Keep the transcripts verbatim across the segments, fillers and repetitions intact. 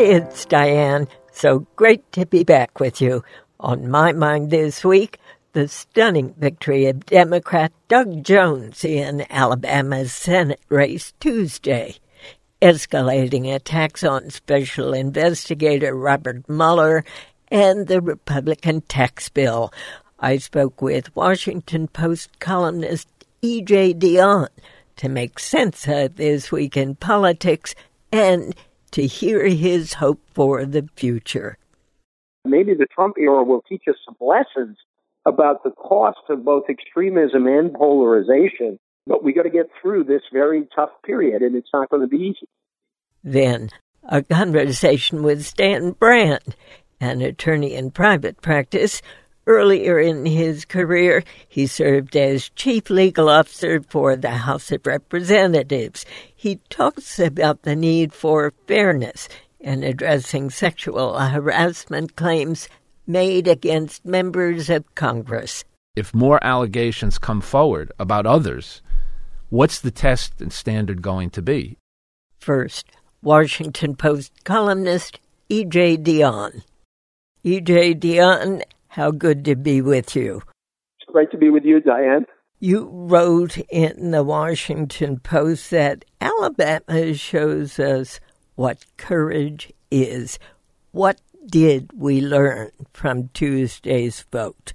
it's Diane. So great to be back with you. On my mind this week, the stunning victory of Democrat Doug Jones in Alabama's Senate race Tuesday. Escalating attacks on Special Investigator Robert Mueller and the Republican tax bill. I spoke with Washington Post columnist E J Dionne to make sense of this week in politics and to hear his hope for the future. Maybe the Trump era will teach us some lessons about the cost of both extremism and polarization, but we got to get through this very tough period, and it's not going to be easy. Then, a conversation with Stan Brand, an attorney in private practice. Earlier in his career, he served as chief legal officer for the House of Representatives. He talks about the need for fairness in addressing sexual harassment claims made against members of Congress. If more allegations come forward about others, what's the test and standard going to be? First, Washington Post columnist E J Dionne. E J Dionne, how good to be with you. It's great to be with you, Diane. You wrote in the Washington Post that Alabama shows us what courage is. What did we learn from Tuesday's vote?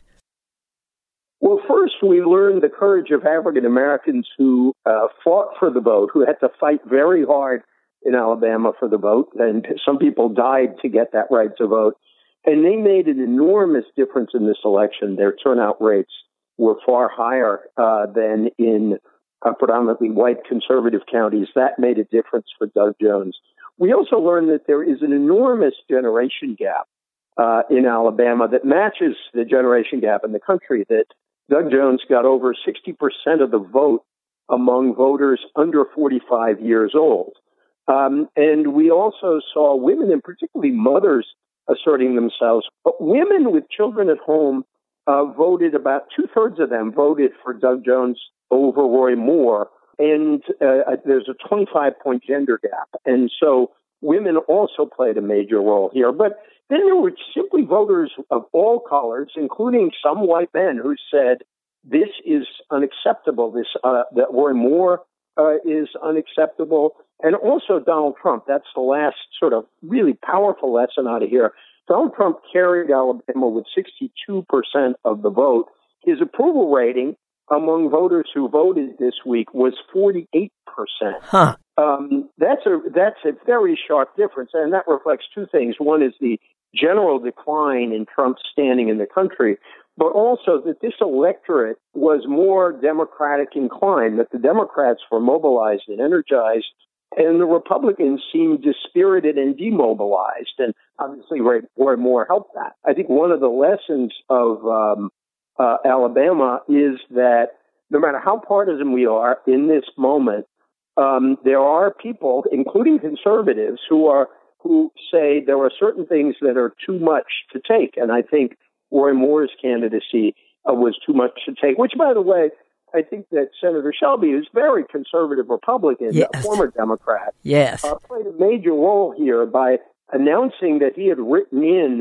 Well, first, we learned the courage of African Americans who uh, fought for the vote, who had to fight very hard in Alabama for the vote, and some people died to get that right to vote. And they made an enormous difference in this election. Their turnout rates were far higher uh, than in uh, predominantly white conservative counties. That made a difference for Doug Jones. We also learned that there is an enormous generation gap uh, in Alabama that matches the generation gap in the country, that Doug Jones got over sixty percent of the vote among voters under forty-five years old. Um, and we also saw women, and particularly mothers, asserting themselves. But women with children at home uh, voted, about two-thirds of them voted for Doug Jones over Roy Moore. And uh, there's a twenty-five point gender gap. And so women also played a major role here. But then there were simply voters of all colors, including some white men, who said, this is unacceptable, this uh, that Roy Moore uh, is unacceptable. And also Donald Trump. That's the last sort of really powerful lesson out of here. Donald Trump carried Alabama with sixty-two percent of the vote. His approval rating among voters who voted this week was forty-eight percent. Huh. Um, that's a that's a very sharp difference, and that reflects two things. One is the general decline in Trump's standing in the country, but also that this electorate was more Democratic inclined, that the Democrats were mobilized and energized, and the Republicans seemed dispirited and demobilized. And obviously, Roy, Roy Moore helped that. I think one of the lessons of um, uh, Alabama is that no matter how partisan we are in this moment, um, there are people, including conservatives, who are who say there are certain things that are too much to take. And I think Roy Moore's candidacy uh, was too much to take, which, by the way, I think that Senator Shelby, who's very conservative Republican, yes. a former Democrat, yes. uh, played a major role here by announcing that he had written in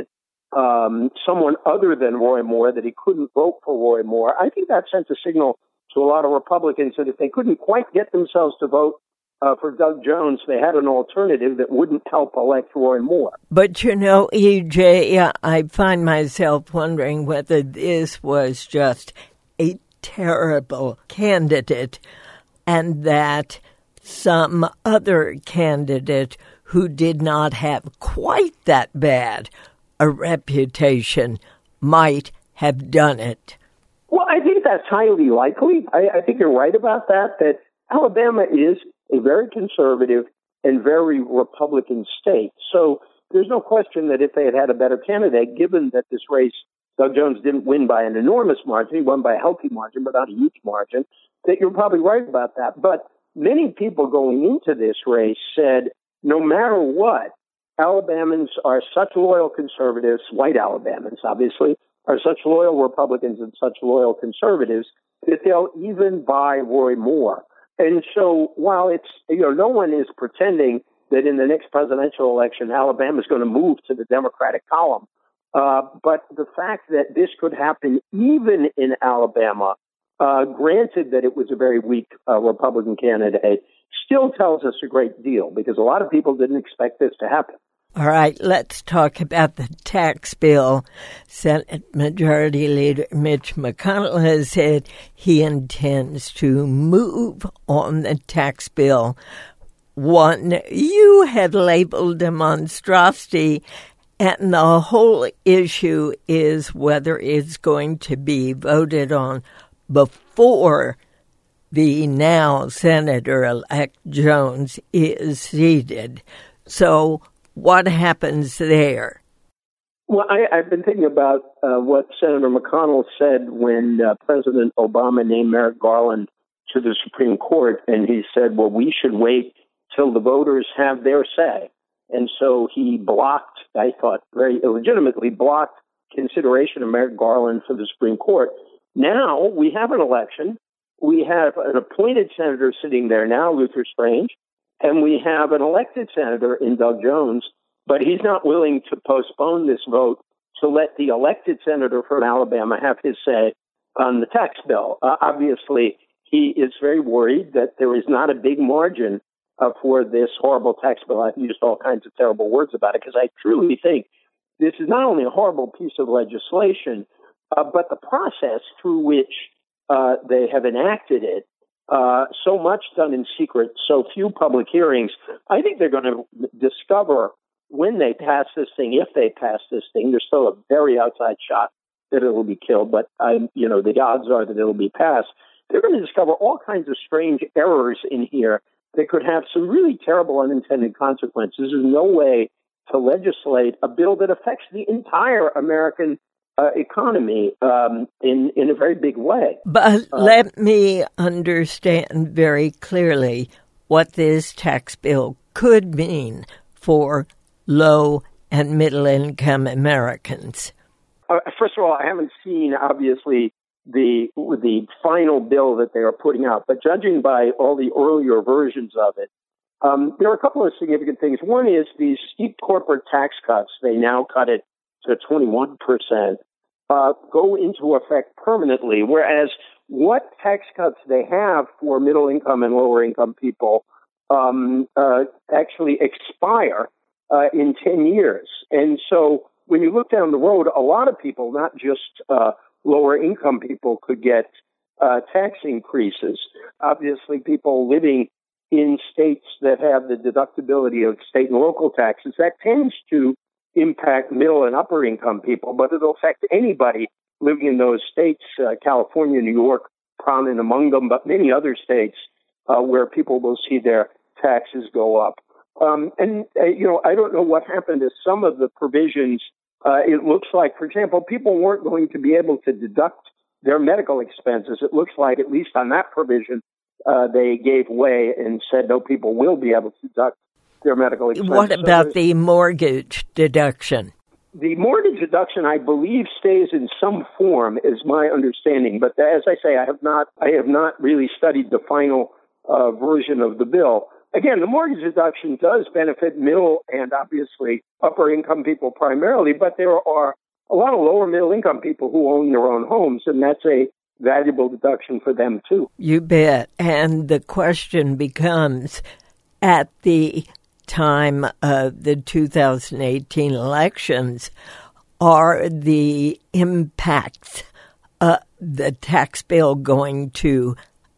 um, someone other than Roy Moore, that he couldn't vote for Roy Moore. I think that sent a signal to a lot of Republicans that if they couldn't quite get themselves to vote uh, for Doug Jones, they had an alternative that wouldn't help elect Roy Moore. But, you know, E J, I find myself wondering whether this was just a terrible candidate and that some other candidate who did not have quite that bad a reputation might have done it. Well, I think that's highly likely. I, I think you're right about that, that Alabama is a very conservative and very Republican state. So there's no question that if they had had a better candidate, given that this race, Doug Jones didn't win by an enormous margin, he won by a healthy margin, but not a huge margin, that you're probably right about that. But many people going into this race said, no matter what, Alabamans are such loyal conservatives, white Alabamans, obviously, are such loyal Republicans and such loyal conservatives that they'll even buy Roy Moore. And so while it's, you know, no one is pretending that in the next presidential election, Alabama is going to move to the Democratic column. Uh, but the fact that this could happen even in Alabama, uh, granted that it was a very weak uh, Republican candidate, still tells us a great deal because a lot of people didn't expect this to happen. All right, let's talk about the tax bill. Senate Majority Leader Mitch McConnell has said he intends to move on the tax bill. One you had labeled a monstrosity, and the whole issue is whether it's going to be voted on before the now Senator-elect Jones is seated. So what happens there? Well, I, I've been thinking about uh, what Senator McConnell said when uh, President Obama named Merrick Garland to the Supreme Court, and he said, well, we should wait till the voters have their say. And so he blocked, I thought very illegitimately, blocked consideration of Merrick Garland for the Supreme Court. Now we have an election. We have an appointed senator sitting there now, Luther Strange, and we have an elected senator in Doug Jones, but he's not willing to postpone this vote to let the elected senator from Alabama have his say on the tax bill. Uh, obviously, he is very worried that there is not a big margin uh, for this horrible tax bill. I've used all kinds of terrible words about it because I truly think this is not only a horrible piece of legislation, uh, but the process through which uh, they have enacted it, uh, so much done in secret, so few public hearings. I think they're going to discover when they pass this thing, if they pass this thing, there's still a very outside shot that it will be killed, but I, you know, the odds are that it will be passed. They're going to discover all kinds of strange errors in here that could have some really terrible unintended consequences. There's no way to legislate a bill that affects the entire American uh, economy um, in, in a very big way. But uh, let me understand very clearly what this tax bill could mean for low and middle-income Americans. Uh, first of all, I haven't seen, obviously, the the final bill that they are putting out, but judging by all the earlier versions of it, um, there are a couple of significant things. One is these steep corporate tax cuts, they now cut it to twenty-one percent, uh, go into effect permanently, whereas what tax cuts they have for middle-income and lower-income people um, uh, actually expire uh, in ten years. And so when you look down the road, a lot of people, not just uh, lower income people, could get uh, tax increases. Obviously, people living in states that have the deductibility of state and local taxes, that tends to impact middle and upper income people, but it'll affect anybody living in those states, uh, California, New York, prominent among them, but many other states uh, where people will see their taxes go up. Um, and, uh, you know, I don't know what happened to some of the provisions. Uh, it looks like, for example, people weren't going to be able to deduct their medical expenses. It looks like, at least on that provision, uh, they gave way and said, no, people will be able to deduct their medical expenses. What about so the mortgage deduction? The mortgage deduction, I believe, stays in some form, is my understanding. But as I say, I have not, I have not really studied the final uh, version of the bill. Again, the mortgage deduction does benefit middle and obviously upper income people primarily, but there are a lot of lower middle income people who own their own homes, and that's a valuable deduction for them too. You bet. And the question becomes, at the time of the two thousand eighteen elections, are the impacts of the tax bill going to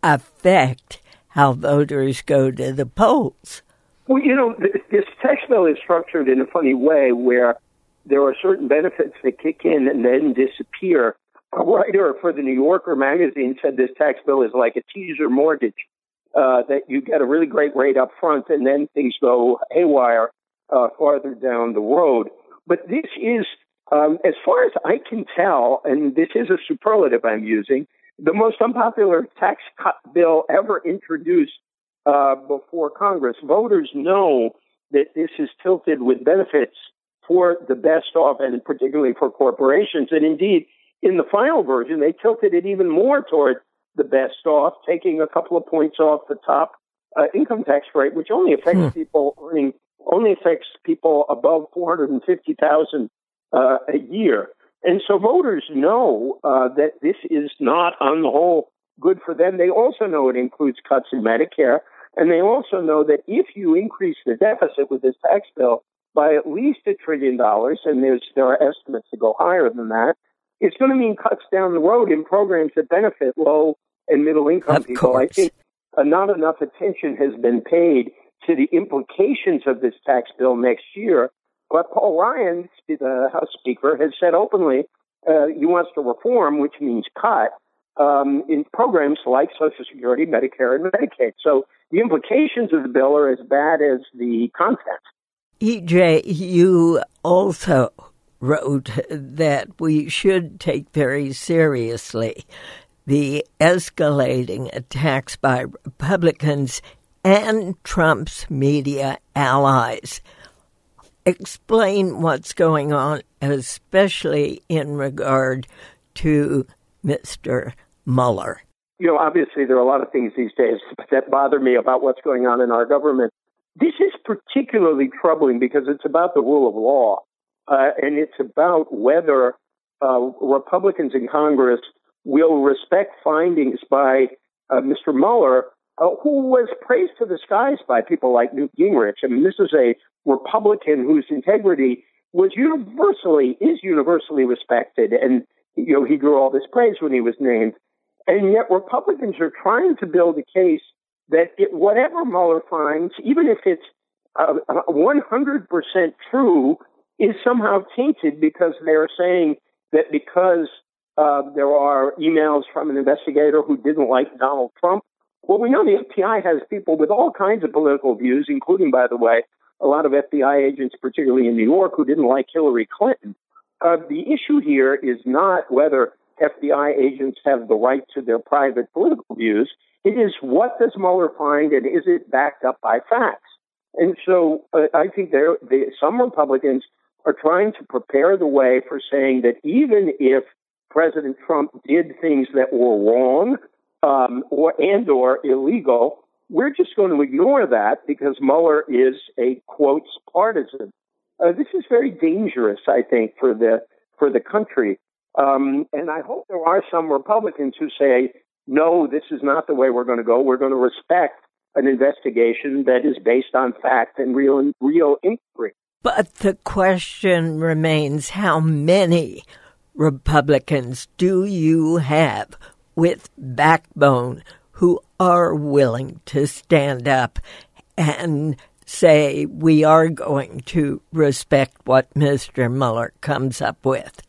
affect how voters go to the polls? Well, you know, this tax bill is structured in a funny way where there are certain benefits that kick in and then disappear. A writer for the New Yorker magazine said this tax bill is like a teaser mortgage, uh, that you get a really great rate up front and then things go haywire uh, farther down the road. But this is, um, as far as I can tell, and this is a superlative I'm using, the most unpopular tax cut bill ever introduced uh, before Congress. Voters know that this is tilted with benefits for the best off, and particularly for corporations. And indeed, in the final version, they tilted it even more toward the best off, taking a couple of points off the top uh, income tax rate, which only affects hmm. people earning, only affects people above four hundred fifty thousand dollars uh, a year. And so voters know uh, that this is not, on the whole, good for them. They also know it includes cuts in Medicare, and they also know that if you increase the deficit with this tax bill by at least a trillion dollars, and there's there are estimates to go higher than that, it's going to mean cuts down the road in programs that benefit low and middle income of people. Course. I think uh, not enough attention has been paid to the implications of this tax bill next year. But Paul Ryan, the House Speaker, has said openly uh, he wants to reform, which means cut, um, in programs like Social Security, Medicare, and Medicaid. So the implications of the bill are as bad as the content. E J, you also wrote that we should take very seriously the escalating attacks by Republicans and Trump's media allies. Explain what's going on, especially in regard to Mister Mueller. You know, obviously there are a lot of things these days that bother me about what's going on in our government. This is particularly troubling because it's about the rule of law, uh, and it's about whether uh, Republicans in Congress will respect findings by uh, Mister Mueller, uh, who was praised to the skies by people like Newt Gingrich. I mean, this is a Republican whose integrity was universally, is universally respected. And, you know, he drew all this praise when he was named. And yet Republicans are trying to build a case that it, whatever Mueller finds, even if it's uh, one hundred percent true, is somehow tainted because they're saying that because uh, there are emails from an investigator who didn't like Donald Trump. Well, we know the F B I has people with all kinds of political views, including, by the way, a lot of F B I agents, particularly in New York, who didn't like Hillary Clinton. Uh, the issue here is not whether F B I agents have the right to their private political views. It is what does Mueller find, and is it backed up by facts? And so uh, I think there, they, some Republicans are trying to prepare the way for saying that even if President Trump did things that were wrong um, or and or illegal, we're just going to ignore that because Mueller is a, quote, partisan. Uh, this is very dangerous, I think, for the for the country. Um, and I hope there are some Republicans who say, no, this is not the way we're going to go. We're going to respect an investigation that is based on fact and real real inquiry. But the question remains, how many Republicans do you have with backbone who are willing to stand up and say, we are going to respect what Mister Mueller comes up with?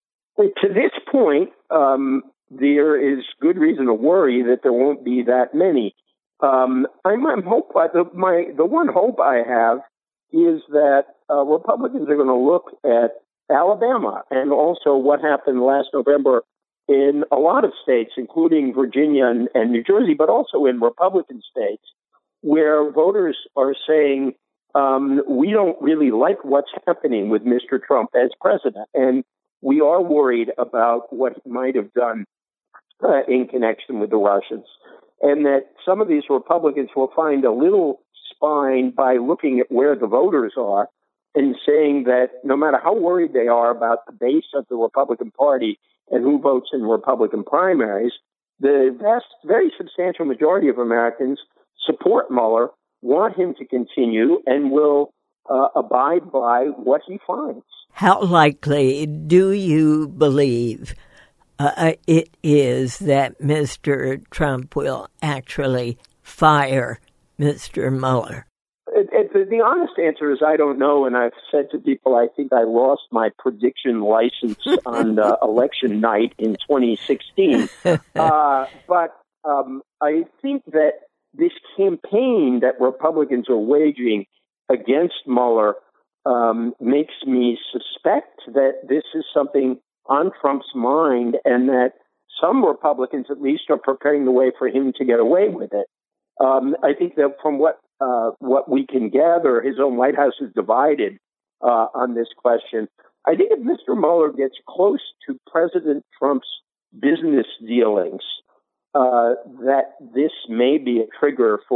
To this point, um, there is good reason to worry that there won't be that many. Um, I'm, I'm hope, the, my, the one hope I have is that uh, Republicans are going to look at Alabama and also what happened last November in a lot of states, including Virginia and, and New Jersey, but also in Republican states, where voters are saying, um, we don't really like what's happening with Mister Trump as president, and we are worried about what he might have done uh, in connection with the Russians, and that some of these Republicans will find a little spine by looking at where the voters are and saying that no matter how worried they are about the base of the Republican Party and who votes in Republican primaries, the vast, very substantial majority of Americans support Mueller, want him to continue, and will uh, abide by what he finds. How likely do you believe uh, it is that Mister Trump will actually fire Mister Mueller? It, it, the honest answer is I don't know, and I've said to people I think I lost my prediction license on uh, election night in twenty sixteen. Uh, but um, I think that this campaign that Republicans are waging against Mueller um, makes me suspect that this is something on Trump's mind, and that some Republicans at least are preparing the way for him to get away with it. Um, I think that from what uh, what we can gather, his own White House is divided uh, on this question. I think if Mister Mueller gets close to President Trump's business dealings, uh, that this may be a trigger for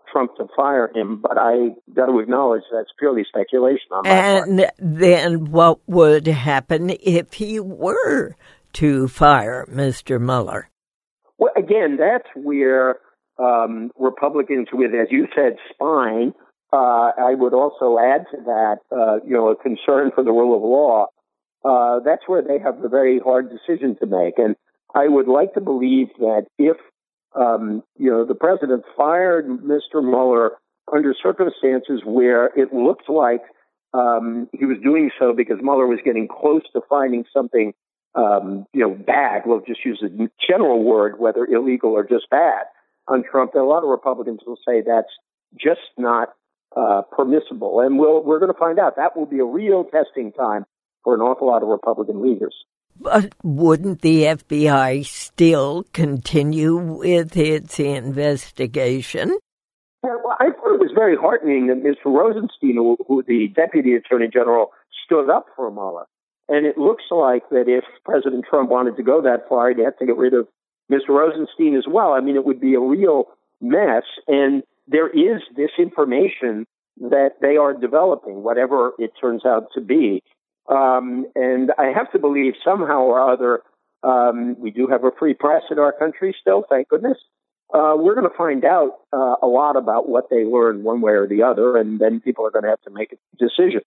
Trump to fire him, but I got to acknowledge that's purely speculation on my and part. And then what would happen if he were to fire Mister Mueller? Well, again, that's where um, Republicans with, as you said, spine. Uh, I would also add to that, uh, you know, a concern for the rule of law. Uh, that's where they have a very hard decision to make. And I would like to believe that if, um, you know, the president fired Mister Mueller under circumstances where it looked like um, he was doing so because Mueller was getting close to finding something, um, you know, bad. We'll just use a general word, whether illegal or just bad, on Trump. A lot of Republicans will say that's just not uh, permissible. And we'll, we're going to find out. That will be a real testing time for an awful lot of Republican leaders. But wouldn't the F B I still continue with its investigation? Well, I thought it was very heartening that Mister Rosenstein, who, who the Deputy Attorney General, stood up for Mueller. And it looks like that if President Trump wanted to go that far, he'd have to get rid of Mister Rosenstein as well. I mean, it would be a real mess. And there is this information that they are developing, whatever it turns out to be. Um, and I have to believe somehow or other, um, we do have a free press in our country still, thank goodness. Uh, we're going to find out uh, a lot about what they learned one way or the other, and then people are going to have to make a decision.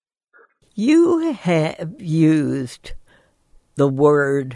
You have used the word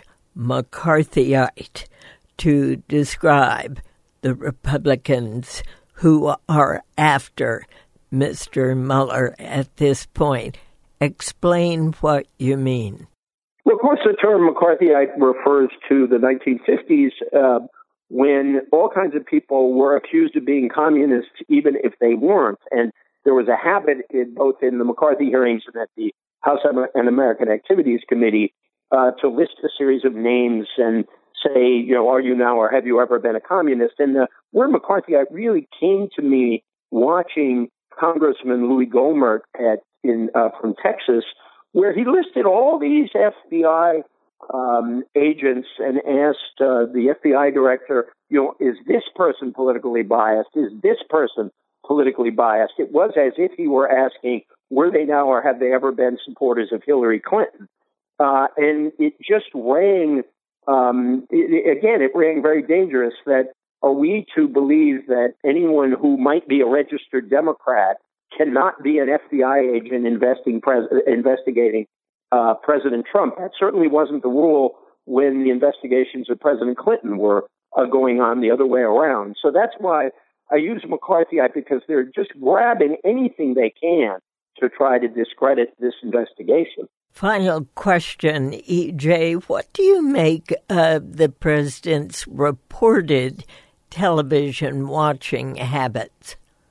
McCarthyite to describe the Republicans who are after Mister Mueller at this point. Explain what you mean. Well, of course, the term McCarthyite refers to the nineteen fifties uh, when all kinds of people were accused of being communists, even if they weren't. And there was a habit in both in the McCarthy hearings and at the House Un-American Activities Committee uh, to list a series of names and say, you know, are you now or have you ever been a communist? And the word McCarthyite really came to me watching Congressman Louis Gohmert at in uh, from Texas, where he listed all these F B I um, agents and asked uh, the F B I director, you know, is this person politically biased? Is this person politically biased? It was as if he were asking, were they now or have they ever been supporters of Hillary Clinton? Uh, and it just rang, um, it, again, it rang very dangerous that are we to believe that anyone who might be a registered Democrat cannot be an F B I agent investing pres- investigating uh, President Trump? That certainly wasn't the rule when the investigations of President Clinton were uh, going on the other way around. So that's why I use McCarthyite, because they're just grabbing anything they can to try to discredit this investigation. Final question, E J. What do you make of the president's reported television watching habits?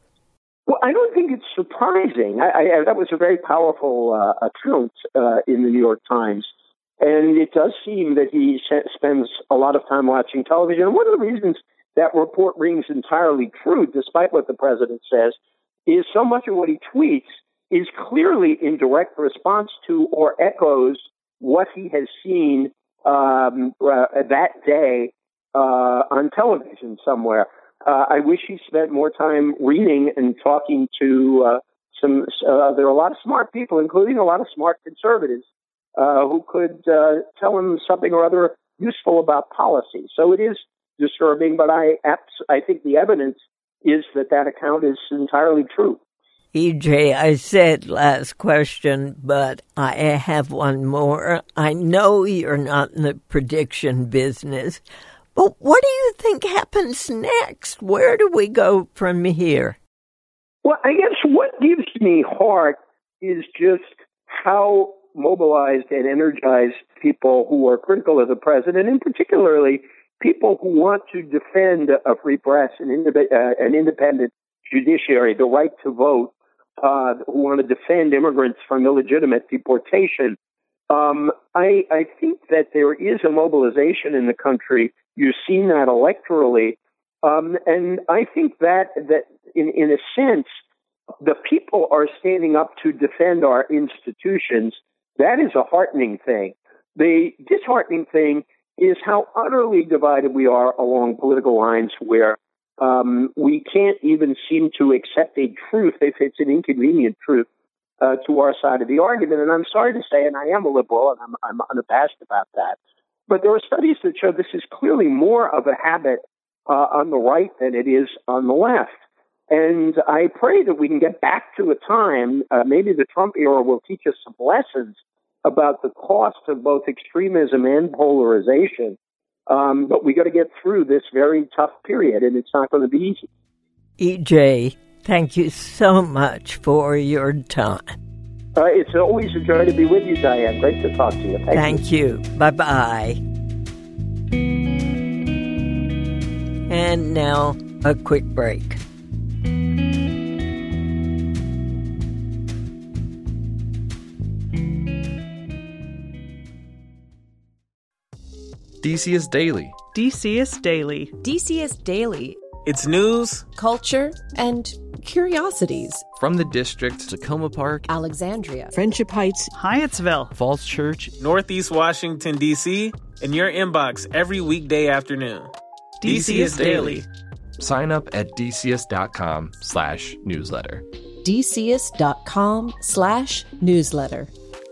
Well, I don't think it's surprising. I, I, that was a very powerful uh, account uh, in the New York Times. And it does seem that he spends a lot of time watching television. And one of the reasons that report rings entirely true, despite what the president says, is so much of what he tweets is clearly in direct response to or echoes what he has seen um, uh, that day uh, on television somewhere. Uh, I wish he spent more time reading and talking to uh, some. Uh, there are a lot of smart people, including a lot of smart conservatives, uh, who could uh, tell him something or other useful about policy. So it is disturbing, but I, I think the evidence is that that account is entirely true. E J, I said last question, but I have one more. I know you're not in the prediction business, but what do you think happens next? Where do we go from here? Well, I guess what gives me heart is just how mobilized and energized people who are critical of the president, and particularly people who want to defend a free press, an, indep- uh, an independent judiciary, the right to vote, uh, who want to defend immigrants from illegitimate deportation. Um, I, I think that there is a mobilization in the country. You've seen that electorally. Um, and I think that, that in, in a sense, the people are standing up to defend our institutions. That is a heartening thing. The disheartening thing is how utterly divided we are along political lines, where Um, we can't even seem to accept a truth if it's an inconvenient truth uh, to our side of the argument. And I'm sorry to say, and I am a liberal, and I'm, I'm unabashed about that, but there are studies that show this is clearly more of a habit uh, on the right than it is on the left. And I pray that we can get back to a time, uh, maybe the Trump era will teach us some lessons about the cost of both extremism and polarization. Um, but we got to get through this very tough period, and it's not going to be easy. E J, thank you so much for your time. Uh, it's always a joy to be with you, Diane. Great to talk to you. Thank, thank you. you. Bye-bye. And now, a quick break. D C S Daily. D C S Daily. D C S Daily. It's news, culture, and curiosities. From the district, Tacoma Park, Alexandria, Friendship Heights, Hyattsville, Falls Church, Northeast Washington, D C, in your inbox every weekday afternoon. D C S Daily. Sign up at dcs.com slash newsletter. dcs.com slash newsletter.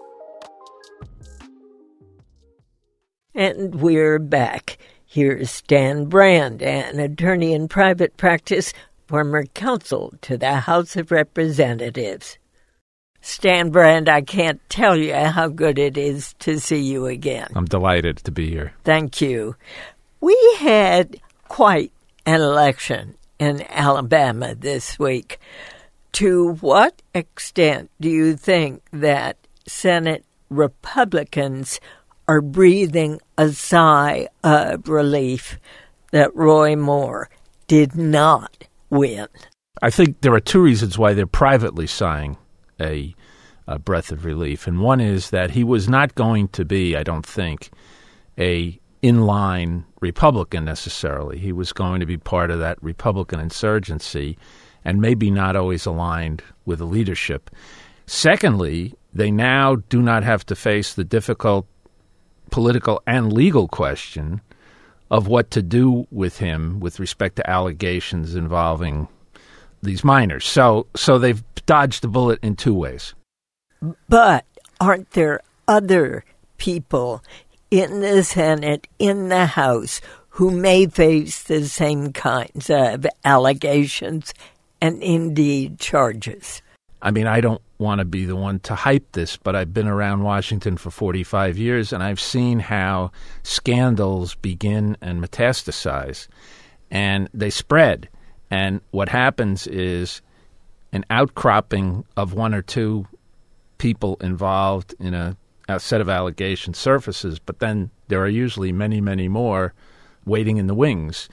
And we're back. Here's Stan Brand, an attorney in private practice, former counsel to the House of Representatives. Stan Brand, I can't tell you how good it is to see you again. I'm delighted to be here. Thank you. We had quite an election in Alabama this week. To what extent do you think that Senate Republicans are breathing a sigh of relief that Roy Moore did not win? I think there are two reasons why they're privately sighing a, a breath of relief. And one is that he was not going to be, I don't think, a inline Republican necessarily. He was going to be part of that Republican insurgency and maybe not always aligned with the leadership. Secondly, they now do not have to face the difficult political and legal question of what to do with him with respect to allegations involving these minors. So so they've dodged the bullet in two ways. But aren't there other people in the Senate, in the House, who may face the same kinds of allegations and indeed charges? I mean, I don't want to be the one to hype this, but I've been around Washington for forty-five years, and I've seen how scandals begin and metastasize, and they spread. And what happens is an outcropping of one or two people involved in a, a set of allegations surfaces, but then there are usually many, many more waiting in the wings.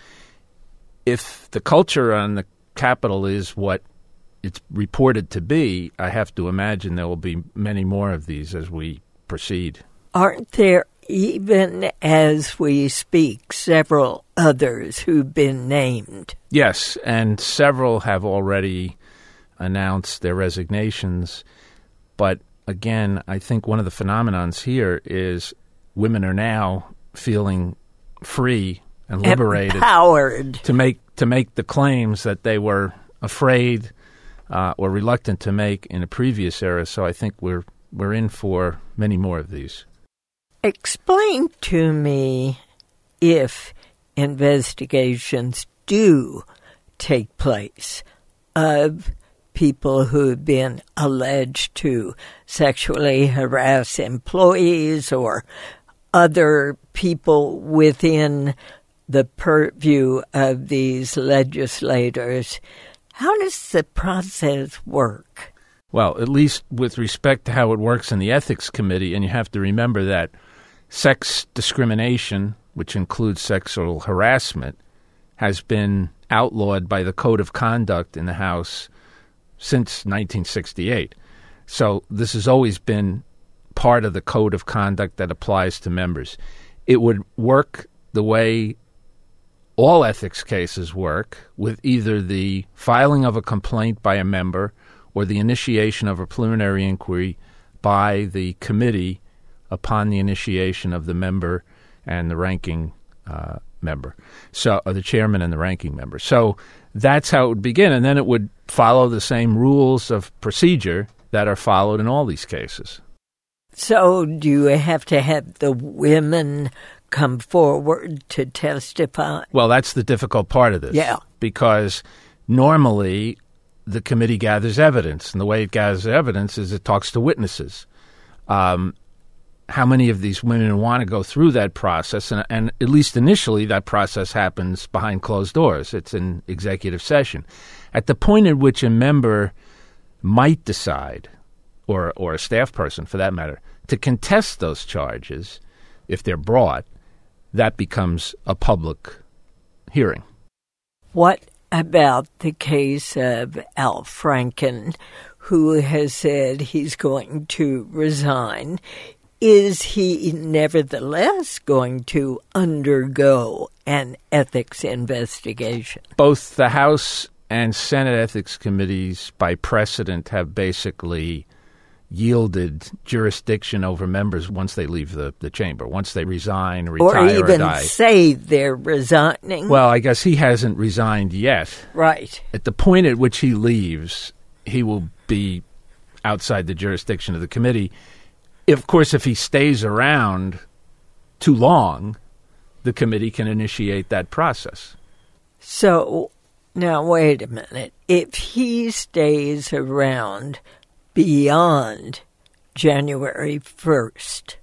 If the culture on the Capitol is what it's reported to be, I have to imagine there will be many more of these as we proceed. Aren't there, even as we speak, several others who've been named? Yes, and several have already announced their resignations. But again, I think one of the phenomenons here is women are now feeling free and liberated, empowered to make to make the claims that they were afraid Uh, or reluctant to make in a previous era. So I think we're we're in for many more of these. Explain to me, if investigations do take place of people who have been alleged to sexually harass employees or other people within the purview of these legislators, how does the process work? Well, at least with respect to how it works in the Ethics Committee, and you have to remember that sex discrimination, which includes sexual harassment, has been outlawed by the Code of Conduct in the House since nineteen sixty-eight. So this has always been part of the Code of Conduct that applies to members. It would work the way all ethics cases work, with either the filing of a complaint by a member or the initiation of a preliminary inquiry by the committee upon the initiation of the member and the ranking uh, member, so or the chairman and the ranking member. So that's how it would begin, and then it would follow the same rules of procedure that are followed in all these cases. So do you have to have the women come forward to testify? Well, that's the difficult part of this. Yeah. Because normally the committee gathers evidence, and the way it gathers evidence is it talks to witnesses. Um, how many of these women want to go through that process? And, and at least initially, that process happens behind closed doors. It's an executive session. At the point at which a member might decide, or or a staff person for that matter, to contest those charges, if they're brought, that becomes a public hearing. What about the case of Al Franken, who has said he's going to resign? Is he nevertheless going to undergo an ethics investigation? Both the House and Senate ethics committees, by precedent, have basically yielded jurisdiction over members once they leave the, the chamber, once they resign, retire, or even or die. say they're resigning. Well, I guess he hasn't resigned yet. Right. At the point at which he leaves, he will be outside the jurisdiction of the committee. Of course, if he stays around too long, the committee can initiate that process. So, now wait a minute. If he stays around beyond January first,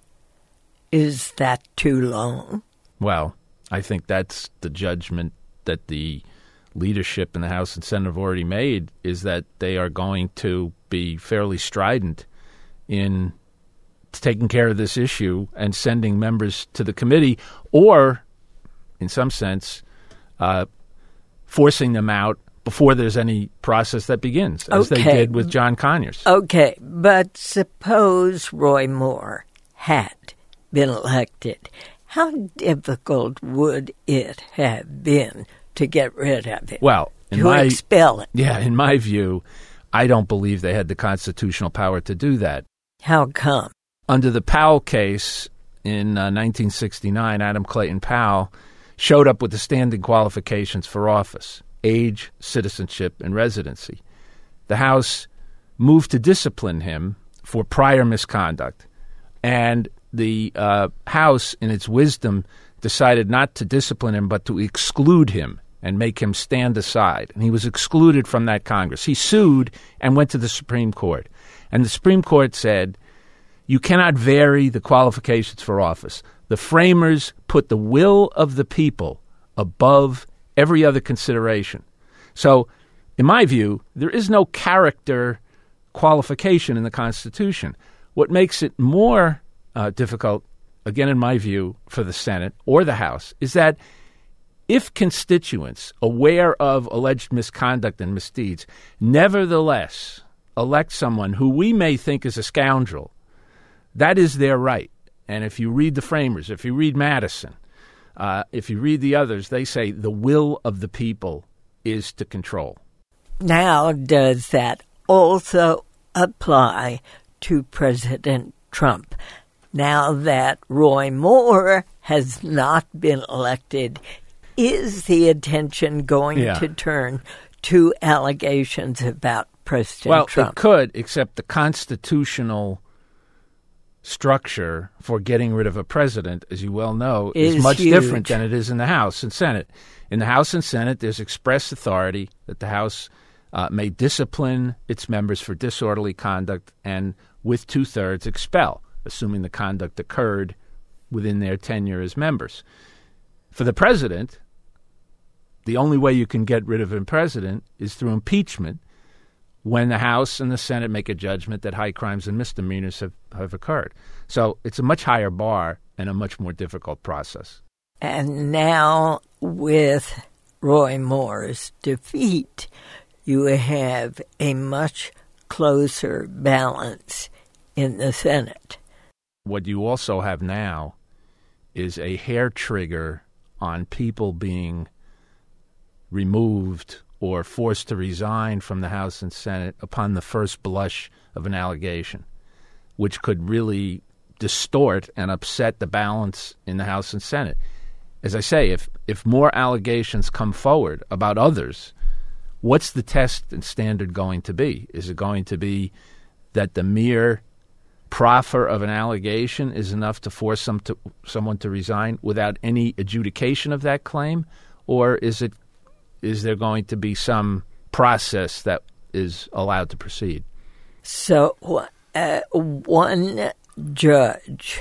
is that too long? Well, I think that's the judgment that the leadership in the House and Senate have already made, is that they are going to be fairly strident in taking care of this issue and sending members to the committee, or, in some sense, uh, forcing them out before there's any process that begins, as okay. they did with John Conyers. Okay, but suppose Roy Moore had been elected. How difficult would it have been to get rid of it? Well, in to my, expel it? Yeah, in my view, I don't believe they had the constitutional power to do that. How come? Under the Powell case in uh, nineteen sixty-nine, Adam Clayton Powell showed up with the standing qualifications for office: age, citizenship, and residency. The House moved to discipline him for prior misconduct, and the uh, House, in its wisdom, decided not to discipline him but to exclude him and make him stand aside. And he was excluded from that Congress. He sued and went to the Supreme Court. And the Supreme Court said, you cannot vary the qualifications for office. The framers put the will of the people above every other consideration. So, in my view, there is no character qualification in the Constitution. What makes it more uh, difficult, again, in my view, for the Senate or the House, is that if constituents aware of alleged misconduct and misdeeds nevertheless elect someone who we may think is a scoundrel, that is their right. And if you read the framers, if you read Madison, uh, if you read the others, they say the will of the people is to control. Now, does that also apply to President Trump? Now that Roy Moore has not been elected, is the attention going yeah. to turn to allegations about President well, Trump? Well, it could, except the constitutional structure for getting rid of a president, as you well know, is, is much huge. different than it is in the House and Senate. In the House and Senate, there's express authority that the House uh, may discipline its members for disorderly conduct and, with two-thirds, expel, assuming the conduct occurred within their tenure as members. For the president, the only way you can get rid of a president is through impeachment, when the House and the Senate make a judgment that high crimes and misdemeanors have, have occurred. So it's a much higher bar and a much more difficult process. And now, with Roy Moore's defeat, you have a much closer balance in the Senate. What you also have now is a hair trigger on people being removed or forced to resign from the House and Senate upon the first blush of an allegation, which could really distort and upset the balance in the House and Senate. as I say, if if more allegations come forward about others, what's the test and standard going to be? Is it going to be that the mere proffer of an allegation is enough to force some to, someone to resign without any adjudication of that claim? Or is it is there going to be some process that is allowed to proceed? So uh, one judge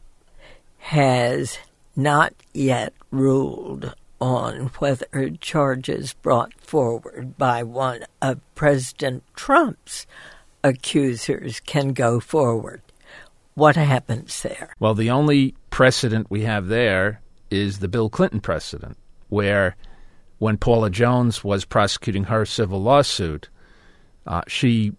has not yet ruled on whether charges brought forward by one of President Trump's accusers can go forward. What happens there? Well, the only precedent we have there is the Bill Clinton precedent, where when Paula Jones was prosecuting her civil lawsuit, uh, she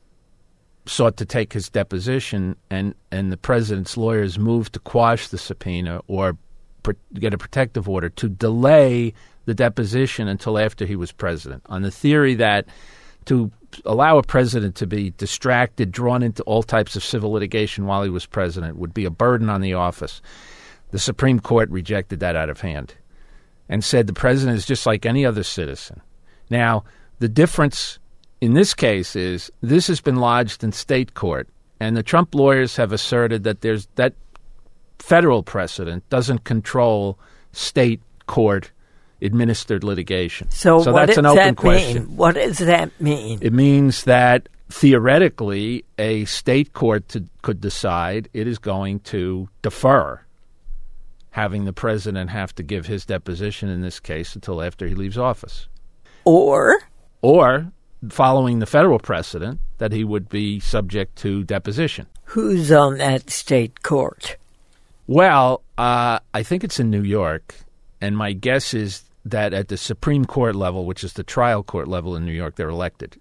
sought to take his deposition, and, and the president's lawyers moved to quash the subpoena or pr- get a protective order to delay the deposition until after he was president, on the theory that to allow a president to be distracted, drawn into all types of civil litigation while he was president would be a burden on the office. The Supreme Court rejected that out of hand and said the president is just like any other citizen. Now, the difference in this case is this has been lodged in state court, and the Trump lawyers have asserted that there's that federal precedent doesn't control state court administered litigation. So, so what that's does an open that question. mean? What does that mean? It means that theoretically a state court to, could decide it is going to defer having the president have to give his deposition in this case until after he leaves office. Or? Or, following the federal precedent, that he would be subject to deposition. Who's on that state court? Well, uh, I think it's in New York, and my guess is that at the Supreme Court level, which is the trial court level in New York, they're elected.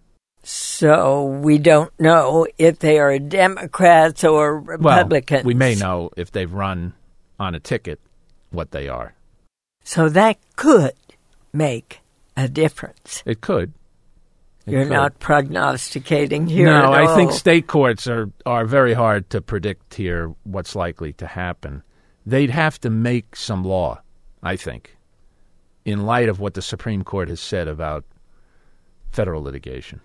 So we don't know if they are Democrats or Republicans. Well, we may know if they've run on a ticket what they are. So that could make a difference. It could. It You're could. not prognosticating here No, at I all. think state courts are, are very hard to predict here what's likely to happen. They'd have to make some law, I think, in light of what the Supreme Court has said about federal litigation.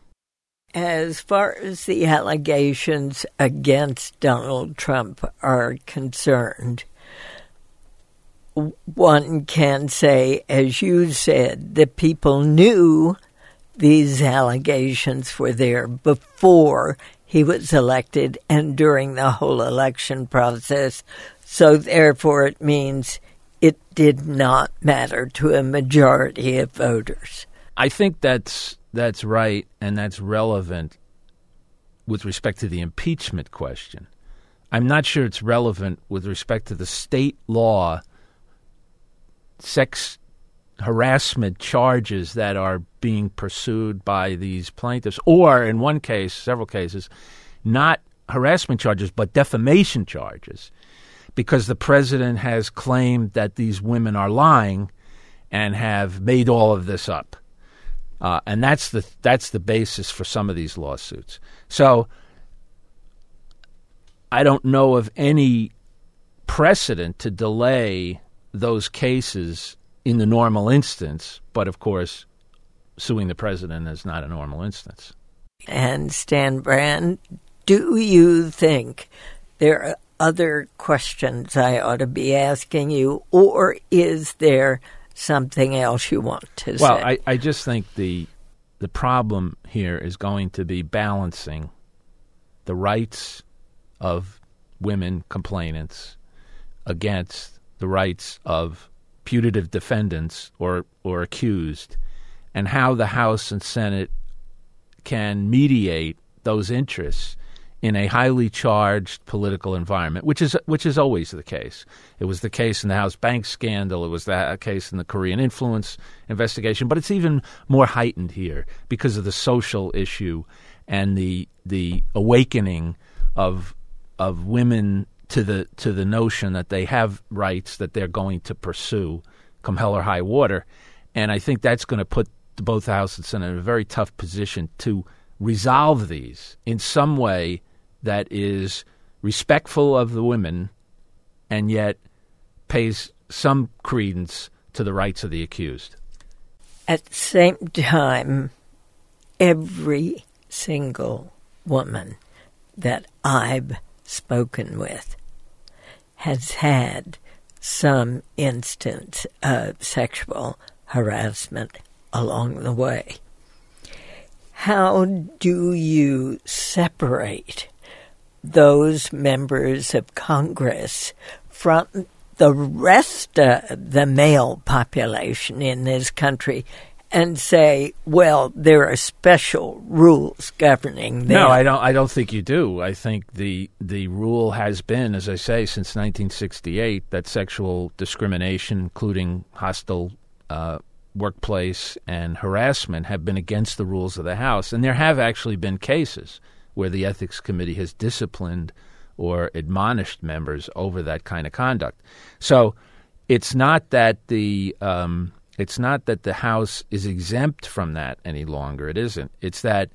As far as the allegations against Donald Trump are concerned, one can say, as you said, that people knew these allegations were there before he was elected and during the whole election process. So therefore it means it did not matter to a majority of voters. I think that's that's right, and that's relevant with respect to the impeachment question. I'm not sure it's relevant with respect to the state law sex harassment charges that are being pursued by these plaintiffs, or in one case, several cases, not harassment charges, but defamation charges, because the president has claimed that these women are lying and have made all of this up. Uh, and that's the that's the basis for some of these lawsuits. So I don't know of any precedent to delay those cases in the normal instance, but of course, suing the president is not a normal instance. And Stan Brand, do you think there are other questions I ought to be asking you, or is there something else you want to well, say? Well, I, I just think the the problem here is going to be balancing the rights of women complainants against the rights of putative defendants or, or accused, and how the House and Senate can mediate those interests in a highly charged political environment, which is which is always the case. It was the case in the House bank scandal. It was the case in the Korean influence investigation. But it's even more heightened here because of the social issue and the the awakening of of women to the to the notion that they have rights that they're going to pursue, come hell or high water. And I think that's going to put both the House and Senate in a very tough position to resolve these in some way that is respectful of the women and yet pays some credence to the rights of the accused. At the same time, every single woman that I've spoken with has had some instance of sexual harassment along the way. How do you separate those members of Congress from the rest of the male population in this country and say, well, there are special rules governing them? No, I don't. I don't think you do. I think the the rule has been, as I say, since nineteen sixty-eight, that sexual discrimination, including hostile uh, workplace and harassment, have been against the rules of the House. And there have actually been cases where the Ethics Committee has disciplined or admonished members over that kind of conduct. So it's not that the um, it's not that the House is exempt from that any longer. It isn't. It's that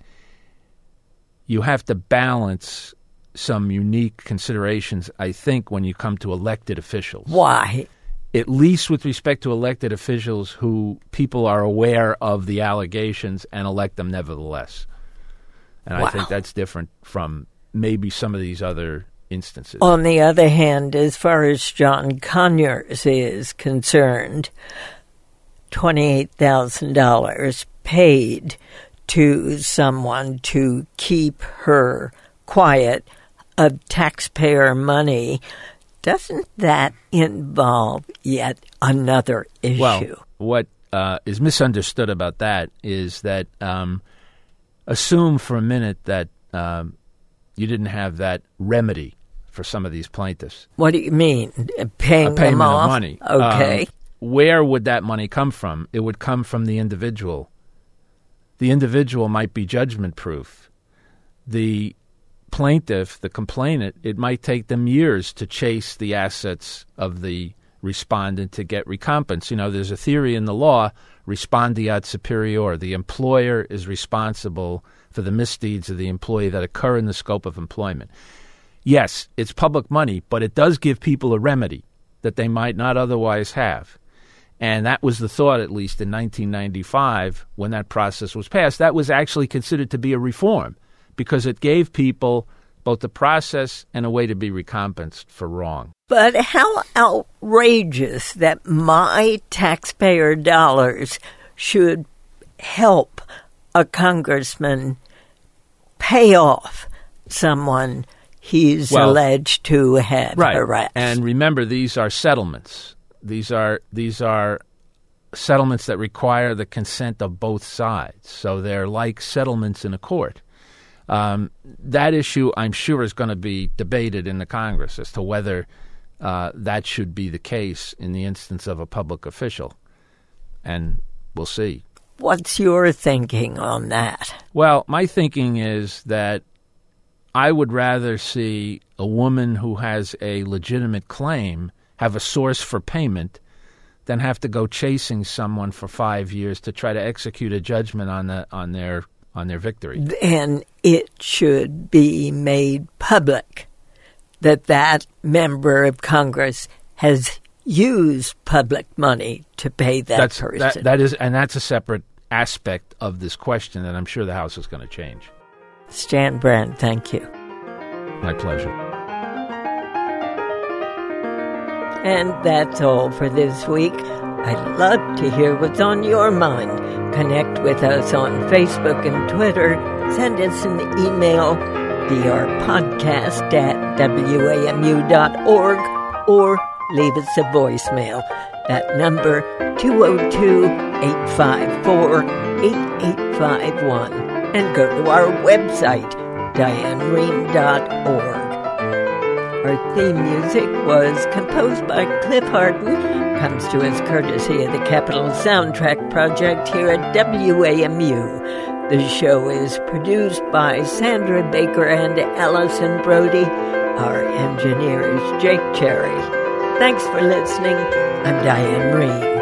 you have to balance some unique considerations, I think, when you come to elected officials. Why? At least with respect to elected officials who people are aware of the allegations and elect them nevertheless. And Wow. I think that's different from maybe some of these other instances. On the other hand, as far as John Conyers is concerned, twenty-eight thousand dollars paid to someone to keep her quiet of taxpayer money, doesn't that involve yet another issue? Well, what uh, is misunderstood about that is that um, assume for a minute that um, you didn't have that remedy for some of these plaintiffs. What do you mean? Paying A them payment off? of money. Okay. Um, where would that money come from? It would come from the individual. The individual might be judgment-proof. The plaintiff, the complainant, it might take them years to chase the assets of the respondent to get recompense. You know, there's a theory in the law, respondeat superior. The employer is responsible for the misdeeds of the employee that occur in the scope of employment. Yes, it's public money, but it does give people a remedy that they might not otherwise have. And that was the thought, at least in nineteen ninety-five, when that process was passed. That was actually considered to be a reform because it gave people both the process and a way to be recompensed for wrong. But how outrageous that my taxpayer dollars should help a congressman pay off someone he's Well, alleged to have Right. harassed. And remember, these are settlements. These are these are settlements that require the consent of both sides. So they're like settlements in a court. Um, that issue, I'm sure, is going to be debated in the Congress as to whether uh, that should be the case in the instance of a public official. And we'll see. What's your thinking on that? Well, my thinking is that I would rather see a woman who has a legitimate claim have a source for payment than have to go chasing someone for five years to try to execute a judgment on the on their on their victory. Then it should be made public that that member of Congress has used public money to pay that That's, person. That, that is, and that's a separate aspect of this question that I'm sure the House is going to change. Stan Brand, thank you. My pleasure. And that's all for this week. I'd love to hear what's on your mind. Connect with us on Facebook and Twitter. Send us an email via our podcast at W A M U dot org or leave us a voicemail. That number, two oh two, eight five four, eight eight five one. And go to our website, diane rehm dot org. Our theme music was composed by Cliff Harden. Comes to us courtesy of the Capitol Soundtrack Project here at W A M U. The show is produced by Sandra Baker and Allison Brody. Our engineer is Jake Cherry. Thanks for listening. I'm Diane Rehm.